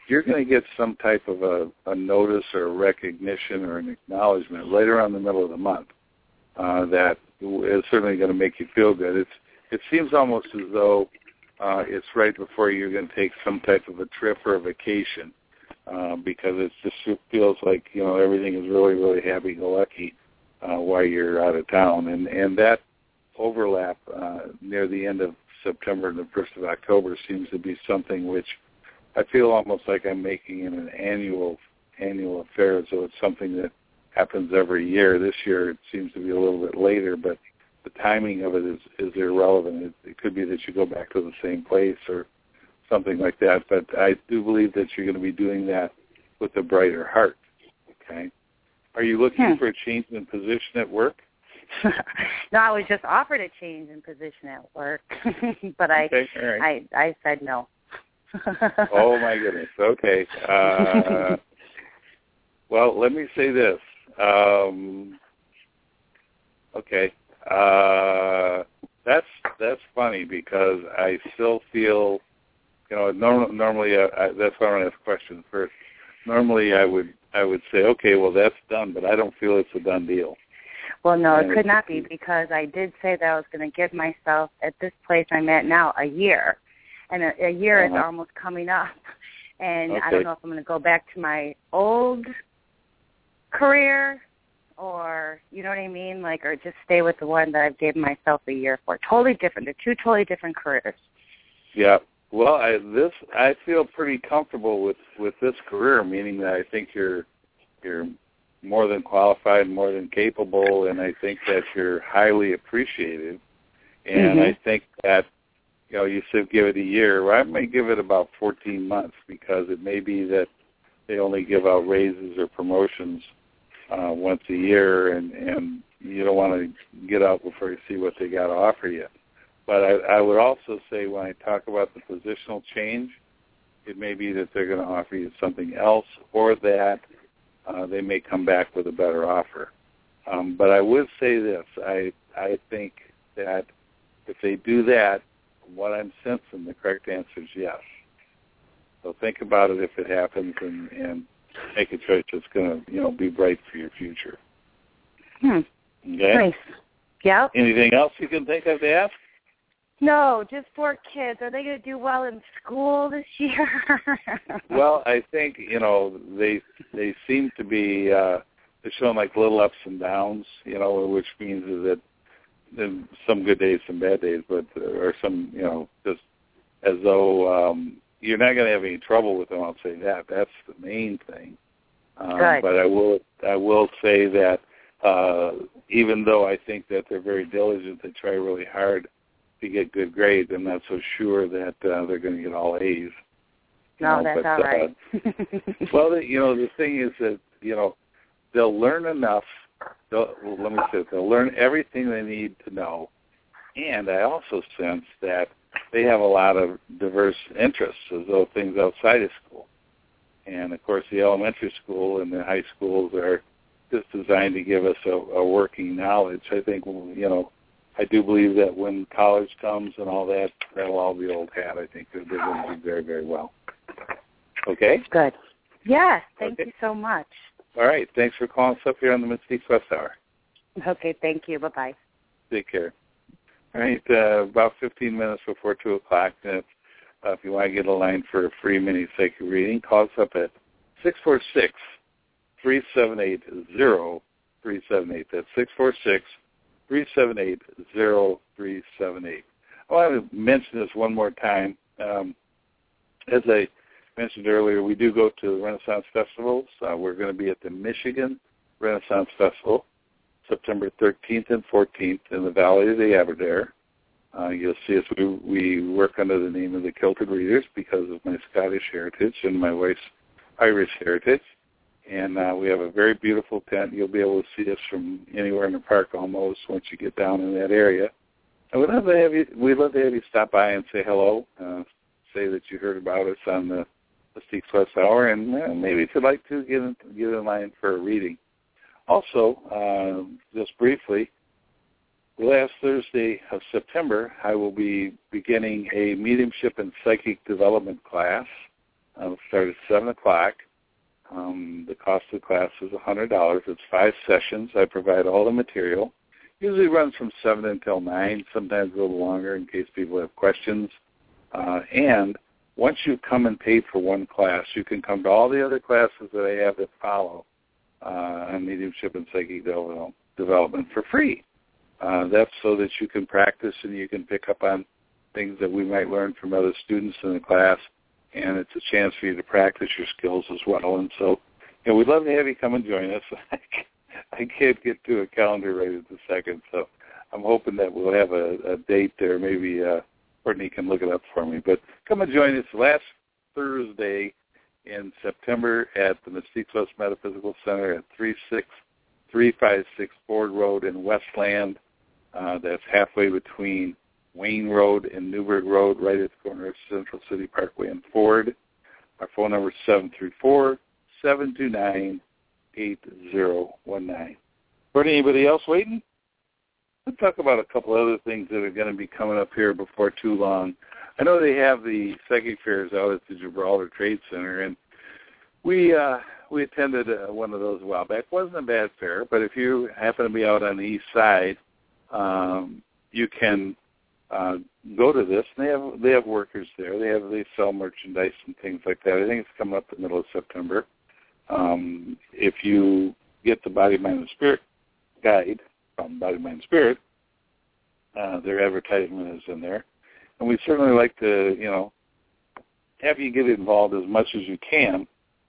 you're going to get some type of a, a notice or a recognition or an acknowledgement right around the middle of the month uh, that is certainly going to make you feel good. It's it seems almost as though uh, it's right before you're going to take some type of a trip or a vacation uh, because it just it feels like, you know, everything is really, really happy-go-lucky uh, while you're out of town. And, and that overlap uh, near the end of September and the first of October seems to be something which I feel almost like I'm making it an annual annual affair, so it's something that happens every year. This year it seems to be a little bit later, but the timing of it is, is irrelevant. It, it could be that you go back to the same place or something like that, but I do believe that you're going to be doing that with a brighter heart, okay? Are you looking hmm. for a change in position at work? No, I was just offered a change in position at work, but I, okay, right. I I said no. Oh, my goodness. Okay. Uh, well, let me say this. Um, okay. Uh, that's that's funny because I still feel, you know, norm- normally uh, I, that's why I want to ask questions first. Normally I would I would say, okay, well, that's done, but I don't feel it's a done deal. Well, no, it could not be because I did say that I was going to give myself, at this place I'm at now, a year. And a, a year uh-huh. is almost coming up. And okay. I don't know if I'm going to go back to my old career or, you know what I mean, like, or just stay with the one that I've given myself a year for. Totally different. They're two totally different careers. Yeah. Well, I, this I feel pretty comfortable with, with this career, meaning that I think you're you're more than qualified, more than capable, and I think that you're highly appreciated. And mm-hmm. I think that, you know, you said give it a year. Well, I may give it about fourteen months because it may be that they only give out raises or promotions uh, once a year, and, and you don't want to get out before you see what they got to offer you. But I, I would also say when I talk about the positional change, it may be that they're going to offer you something else or that uh, they may come back with a better offer. Um, but I would say this. I I think that if they do that, what I'm sensing, the correct answer is yes. So think about it if it happens and, and make a choice that's going to, you know, be bright for your future. Hmm. Okay? Nice. Yep. Anything else you can think of to ask? No, just four kids. Are they going to do well in school this year? Well, I think, you know, they they seem to be uh, they're showing like little ups and downs, you know, which means that then some good days, some bad days, but uh, or some, you know, just as though um, you're not going to have any trouble with them. I'll say that. That's the main thing. Um, Good. But I will I will say that uh, even though I think that they're very diligent, they try really hard to get good grades, I'm not so sure that uh, they're going to get all A's. No, know, that's but, all right. Uh, well, the, you know, the thing is that, you know, they'll learn enough. They'll, well, let me say it, they'll learn everything they need to know. And I also sense that they have a lot of diverse interests, as though things outside of school. And, of course, the elementary school and the high schools are just designed to give us a, a working knowledge. I think, you know, I do believe that when college comes and all that, that'll all be old hat. I think they're, they're going to do very, very well. Okay? Good. Yes, thank okay. you so much. All right. Thanks for calling us up here on the Mystique West Hour. Okay, thank you. Bye-bye. Take care. All right, uh, about fifteen minutes before two o'clock. Uh, if you want to get a line for a free mini psychic reading, call us up at six four six, three seven eight, zero three seven eight. That's six four six, three seven eight, zero three seven eight. I want to mention this one more time. Um, as I mentioned earlier, we do go to Renaissance festivals. Uh, we're going to be at the Michigan Renaissance Festival, September thirteenth and fourteenth in the Valley of the Aberdare. Uh, you'll see us. We, we work under the name of the Kilted Readers because of my Scottish heritage and my wife's Irish heritage. And uh, we have a very beautiful tent. You'll be able to see us from anywhere in the park almost once you get down in that area. And we'd love to have you, we'd love to have you stop by and say hello, uh, say that you heard about us on the Mystique West Hour, and uh, maybe if you'd like to, get in, get in line for a reading. Also, uh, just briefly, last Thursday of September, I will be beginning a mediumship and psychic development class It'll start at seven o'clock. Um, the cost of the class is one hundred dollars. It's five sessions. I provide all the material. Usually runs from seven until nine, sometimes a little longer in case people have questions. Uh, and once you come and pay for one class, you can come to all the other classes that I have that follow uh, on mediumship and psychic development for free. Uh, that's so that you can practice and you can pick up on things that we might learn from other students in the class, and it's a chance for you to practice your skills as well. And so, you know, we'd love to have you come and join us. I can't get to a calendar right at the second, so I'm hoping that we'll have a, a date there. Maybe uh, Courtney can look it up for me. But come and join us last Thursday in September at the Mystiques West Metaphysical Center at three six three five six Ford Road in Westland. Uh, that's halfway between Wayne Road and Newburgh Road, right at the corner of Central City Parkway and Ford. Our phone number is seven three four, seven two nine, eight zero one nine. For anybody else waiting? Let's talk about a couple other things that are going to be coming up here before too long. I know they have the psychic fairs out at the Gibraltar Trade Center, and we uh, we attended uh, one of those a while back. It wasn't a bad fair, but if you happen to be out on the east side, um, you can uh, go to this. And they have they have workers there. They have they sell merchandise and things like that. I think it's coming up in the middle of September. Um, if you get the Body, Mind, and Spirit guide from Body, Mind, and Spirit, uh, their advertisement is in there. And we'd certainly like to, you know, have you get involved as much as you can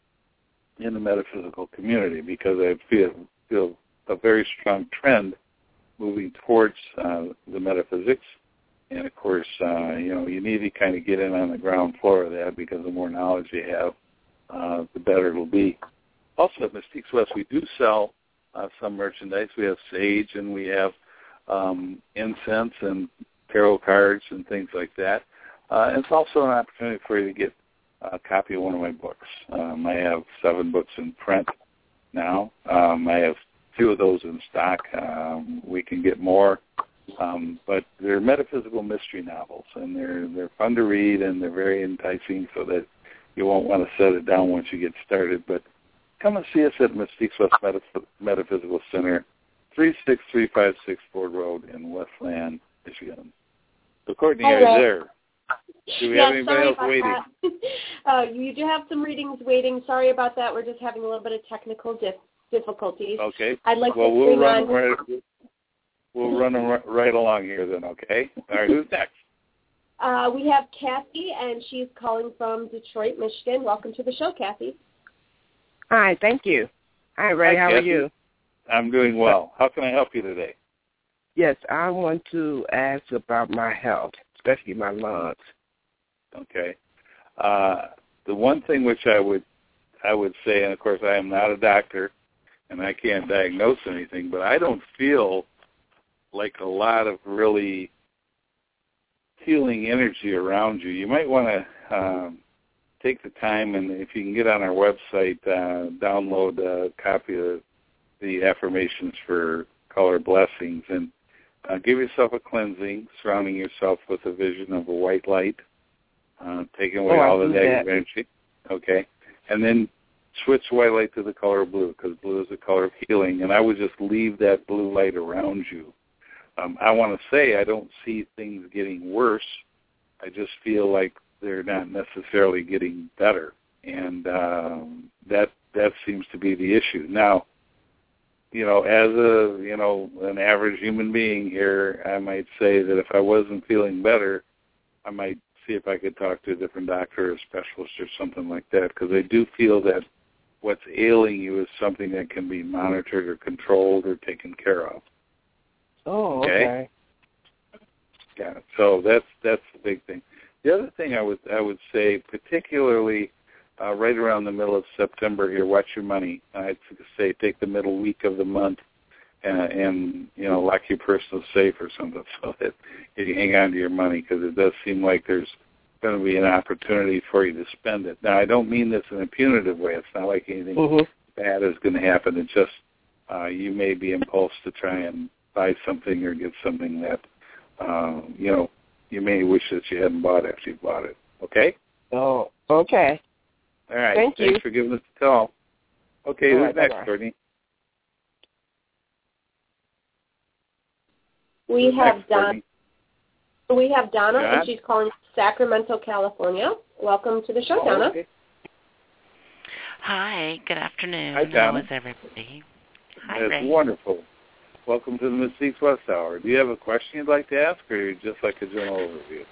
in the metaphysical community, because I feel feel a very strong trend moving towards uh, the metaphysics. And, of course, uh, you know, you need to kind of get in on the ground floor of that, because the more knowledge you have, uh, the better it'll be. Also at Mystiques West, we do sell uh, some merchandise. We have sage, and we have um, incense and tarot cards and things like that. Uh, it's also an opportunity for you to get a copy of one of my books. Um, I have seven books in print now. Um, I have two of those in stock. Um, we can get more, um, but they're metaphysical mystery novels, and they're they're fun to read, and they're very enticing, so that you won't want to set it down once you get started. But come and see us at Mystiques West Metaph- Metaphysical Center, three six three five six Ford Road in Westland, Michigan. So, Courtney, are you there? Do we yeah, have anybody else waiting? uh, you do have some readings waiting. Sorry about that. We're just having a little bit of technical dif- difficulties. Okay. I'd like well, to we'll bring run on... right, we'll run right, right along here then, okay? All right, who's next? Uh, we have Kathy, and she's calling from Detroit, Michigan. Welcome to the show, Kathy. Hi, thank you. Hi, Ray. Hi, how Kathy. are you? I'm doing well. How can I help you today? Yes, I want to ask about my health, especially my lungs. Okay. Uh, the one thing which I would I would say, and of course I am not a doctor, and I can't diagnose anything, but I don't feel like a lot of really healing energy around you. You might want to um, take the time, and if you can get on our website, uh, download a copy of the affirmations for color blessings, and uh, give yourself a cleansing, surrounding yourself with a vision of a white light, uh, taking away oh, all the that. negative energy. Okay, and then switch white light to the color blue, because blue is the color of healing, and I would just leave that blue light around you. Um, I want to say I don't see things getting worse. I just feel like they're not necessarily getting better, and um, that that seems to be the issue. Now, you know, as a you know an average human being here, I might say that if I wasn't feeling better, I might see if I could talk to a different doctor or a specialist or something like that, because I do feel that what's ailing you is something that can be monitored or controlled or taken care of. Oh, okay. okay. Yeah, so that's that's the big thing. The other thing I would I would say, particularly uh, right around the middle of September here, watch your money. I'd say take the middle week of the month and, and you know lock your personal safe or something so that you hang on to your money, because it does seem like there's going to be an opportunity for you to spend it. Now, I don't mean this in a punitive way. It's not like anything mm-hmm. bad is going to happen. It's just uh, you may be impulsed to try and buy something or get something that, uh, you know, you may wish that you hadn't bought after you bought it. Okay? Oh, okay. right. Thank Thanks you. for giving us a call. Okay, All who's right, next, bye-bye. Courtney? We Who's have next, Donna. Courtney? We have Donna, John? and she's calling Sacramento, California. Welcome to the show, Oh, Donna. okay. Hi, good afternoon. Hi, How Donna. is everybody? Hi, That's Ray. wonderful. Welcome to the Mystique's West Hour. Do you have a question you'd like to ask, or you just like a general overview?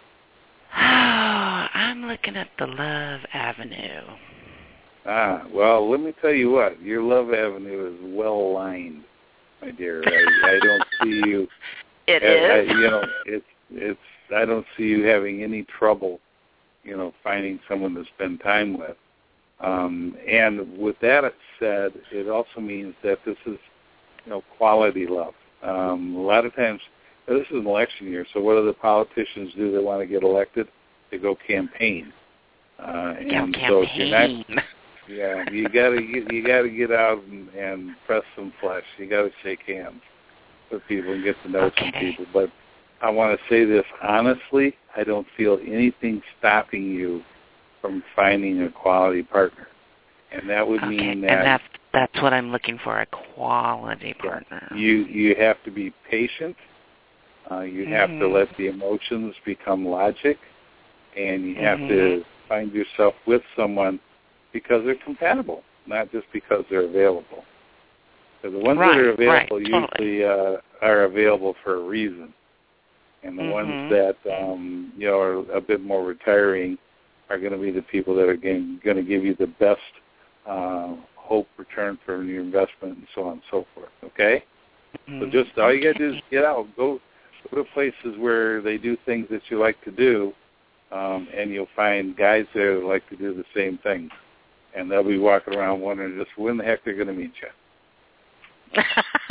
I'm looking at the Love Avenue. Ah, well, let me tell you what. Your love avenue is well aligned, my dear. I, I don't see you. It I, is. I, you know, it's it's. I don't see you having any trouble, you know, finding someone to spend time with. Um, and with that said, it also means that this is, you know, quality love. Um, a lot of times, this is an election year, so what do the politicians do that want to get elected? They go campaign. Uh, Go and so if you're campaign. not, yeah, you gotta get, you gotta get out and, and press some flesh. You gotta shake hands with people and get to know Okay. some people. But I want to say this honestly: I don't feel anything stopping you from finding a quality partner, and that would Okay, mean that and that's that's what I'm looking for, a quality partner. you you have to be patient. Uh, you mm-hmm. have to let the emotions become logic, and you have mm-hmm. to find yourself with someone because they're compatible, not just because they're available. So the ones right, that are available right, totally. usually uh, are available for a reason, and the mm-hmm. ones that um, you know are a bit more retiring are going to be the people that are going to give you the best uh, hope return for your investment and so on and so forth. Okay, mm-hmm. so just all you got to okay. do is get out, go go to places where they do things that you like to do, um, and you'll find guys there that like to do the same thing, and they'll be walking around wondering just when the heck they're going to meet you.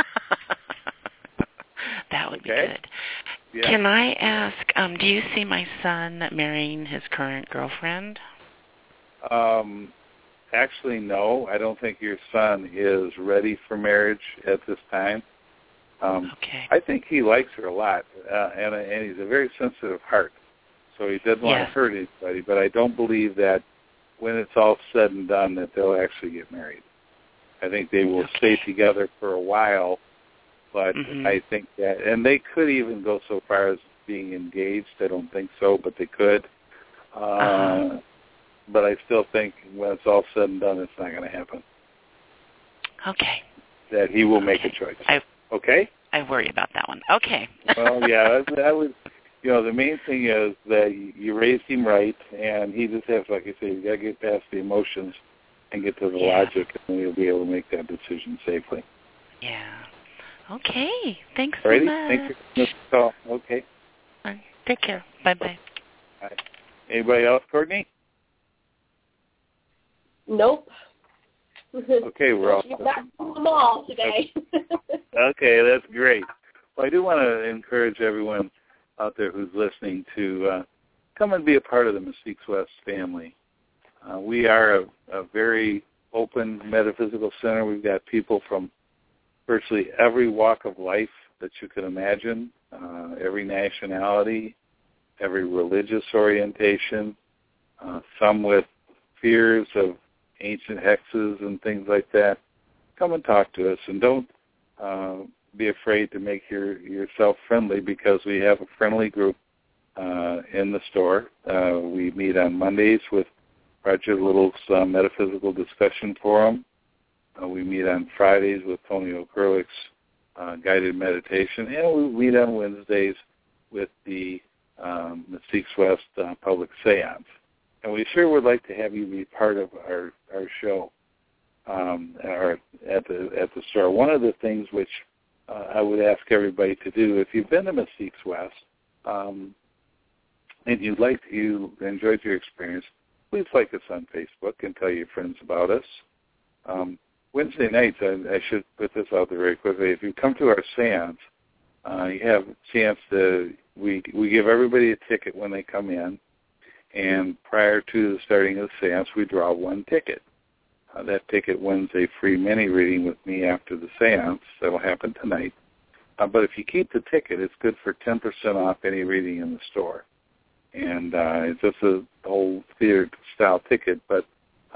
That would okay? be good. Yeah. Can I ask, um, do you see my son marrying his current girlfriend? Um, actually, no. I don't think your son is ready for marriage at this time. Um, okay. I think he likes her a lot, uh, and, and he's a very sensitive heart, so he doesn't want yes. to hurt anybody, but I don't believe that when it's all said and done that they'll actually get married. I think they will okay. stay together for a while, but mm-hmm. I think that, and they could even go so far as being engaged. I don't think so, but they could. Uh, uh-huh. But I still think when it's all said and done, it's not going to happen. Okay. That he will okay. make a choice. I, okay? I worry about that one. Okay. Well, yeah, that, that was, you know, the main thing is that you raised him right, and he just has, like I say, you got to get past the emotions and get to the yeah. logic, and you'll be able to make that decision safely. Yeah. Okay. Thanks Alrighty? so much. Thanks for the call. Okay. All right. Take care. Bye-bye. All right. Anybody else, Courtney? Nope. Okay, we're all You've got them all today. Okay, that's great. Well, I do want to encourage everyone out there who's listening to uh, come and be a part of the Mystique's West family. Uh, we are a, a very open metaphysical center. We've got people from virtually every walk of life that you can imagine, uh, every nationality, every religious orientation, uh, some with fears of ancient hexes and things like that. Come and talk to us, and don't uh, be afraid to make your, yourself friendly, because we have a friendly group uh, in the store. Uh, we meet on Mondays with Roger Little's uh, Metaphysical Discussion Forum. Uh, we meet on Fridays with Tony O'Kurlick's uh, Guided Meditation, and we meet on Wednesdays with the um, Mystique's West uh, Public Seance. And we sure would like to have you be part of our, our show um, or at the at the store. One of the things which uh, I would ask everybody to do, if you've been to Mystique's West um, and you'd like to, you enjoyed your experience, please like us on Facebook and tell your friends about us. Um, Wednesday nights, I, I should put this out there very quickly. If you come to our seance, uh, you have a chance to, we we give everybody a ticket when they come in, and prior to the starting of the seance, we draw one ticket. Uh, that ticket wins a free mini reading with me after the seance. That will happen tonight. Uh, but if you keep the ticket, it's good for ten percent off any reading in the store. And uh, it's just a whole theater-style ticket, but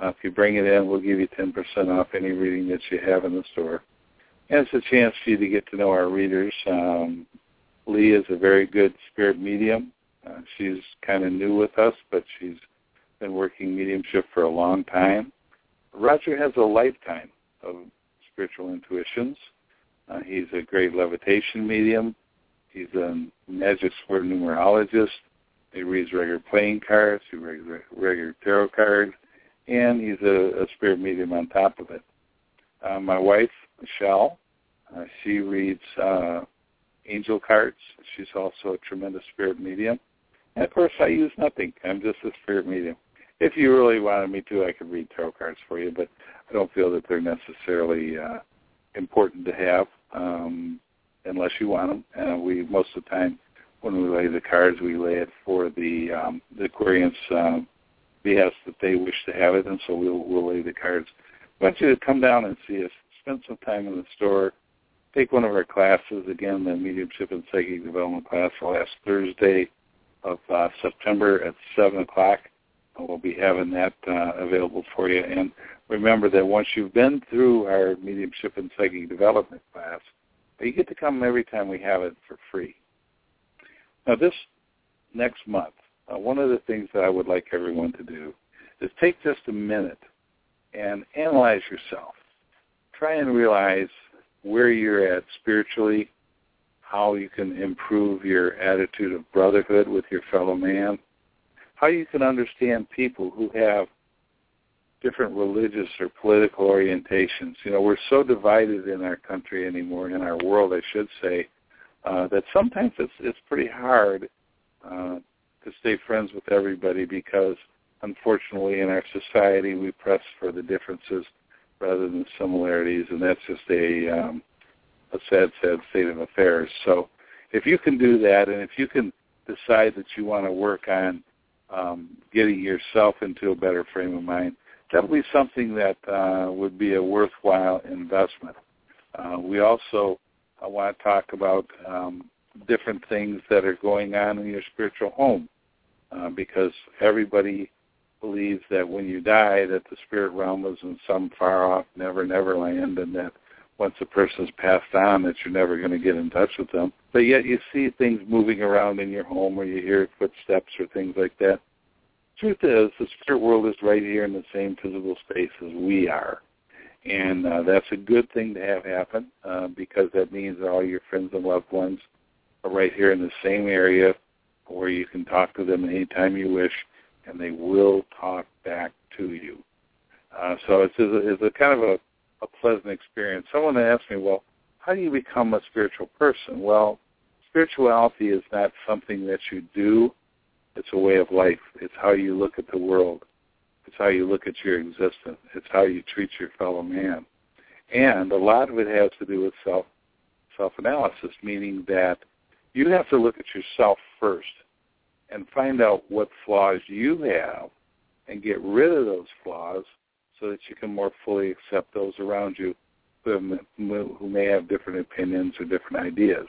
Uh, if you bring it in, we'll give you ten percent off any reading that you have in the store. And it's a chance for you to get to know our readers. Um, Lee is a very good spirit medium. Uh, she's kind of new with us, but she's been working mediumship for a long time. Roger has a lifetime of spiritual intuitions. Uh, he's a great levitation medium. He's a magic word numerologist. He reads regular playing cards. He reads regular tarot cards. And he's a, a spirit medium on top of it. Uh, my wife, Michelle, uh, she reads uh, angel cards. She's also a tremendous spirit medium. And, of course, I use nothing. I'm just a spirit medium. If you really wanted me to, I could read tarot cards for you, but I don't feel that they're necessarily uh, important to have um, unless you want them. Uh, we most of the time, when we lay the cards, we lay it for the um, the Aquarians' um, behest that they wish to have it, and so we'll, we'll lay the cards. I want you to come down and see us, spend some time in the store, take one of our classes, again, the Mediumship and Psychic Development class, the last Thursday of uh, September at seven o'clock. We'll be having that uh, available for you. And remember that once you've been through our Mediumship and Psychic Development class, you get to come every time we have it for free. Now, this next month, uh, one of the things that I would like everyone to do is take just a minute and analyze yourself. Try and realize where you're at spiritually, how you can improve your attitude of brotherhood with your fellow man, how you can understand people who have different religious or political orientations. You know, we're so divided in our country anymore, in our world, I should say, uh, that sometimes it's it's pretty hard uh, to stay friends with everybody because, unfortunately, in our society, we press for the differences rather than the similarities, and that's just a um, a sad, sad state of affairs. So if you can do that, and if you can decide that you want to work on um, getting yourself into a better frame of mind, that would be something that uh, would be a worthwhile investment. Uh, we also uh, want to talk about um, different things that are going on in your spiritual home, uh, because everybody believes that when you die that the spirit realm is in some far-off never, never land, and that once a person's passed on that you're never going to get in touch with them. But yet you see things moving around in your home, or you hear footsteps or things like that. Truth is, the spirit world is right here in the same physical space as we are. And uh, that's a good thing to have happen uh, because that means that all your friends and loved ones are right here in the same area where you can talk to them anytime you wish, and they will talk back to you. Uh, so it's, it's a kind of a, a pleasant experience. Someone asked me, well, how do you become a spiritual person? Well, spirituality is not something that you do. It's a way of life. It's how you look at the world. It's how you look at your existence. It's how you treat your fellow man. And a lot of it has to do with self, self-analysis, meaning that you have to look at yourself first and find out what flaws you have and get rid of those flaws so that you can more fully accept those around you who, who may have different opinions or different ideas.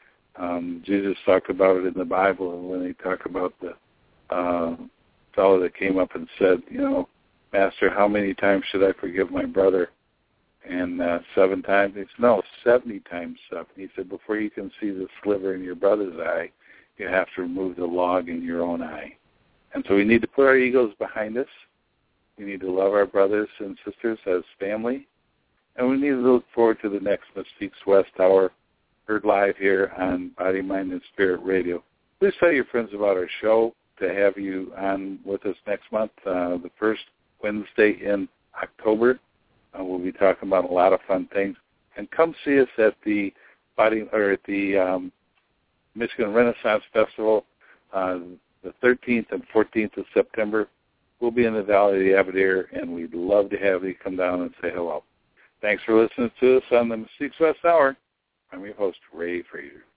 Um, Jesus talked about it in the Bible, and when he talked about the uh, fellow that came up and said, you know, Master, how many times should I forgive my brother? And uh, seven times? He said, no, seventy times seven. He said, before you can see the sliver in your brother's eye, you have to remove the log in your own eye. And so we need to put our egos behind us. We need to love our brothers and sisters as family. And we need to look forward to the next Mystiques West Hour, heard live here on Body, Mind, and Spirit Radio. Please tell your friends about our show to have you on with us next month, uh, the first Wednesday in October. Uh, we'll be talking about a lot of fun things. And come see us at the Body or at the um, Michigan Renaissance Festival uh, the thirteenth and fourteenth of September. We'll be in the Valley of the Abadir, and we'd love to have you come down and say hello. Thanks for listening to us on the Mystiques West Hour. I'm your host, Ray Frazier.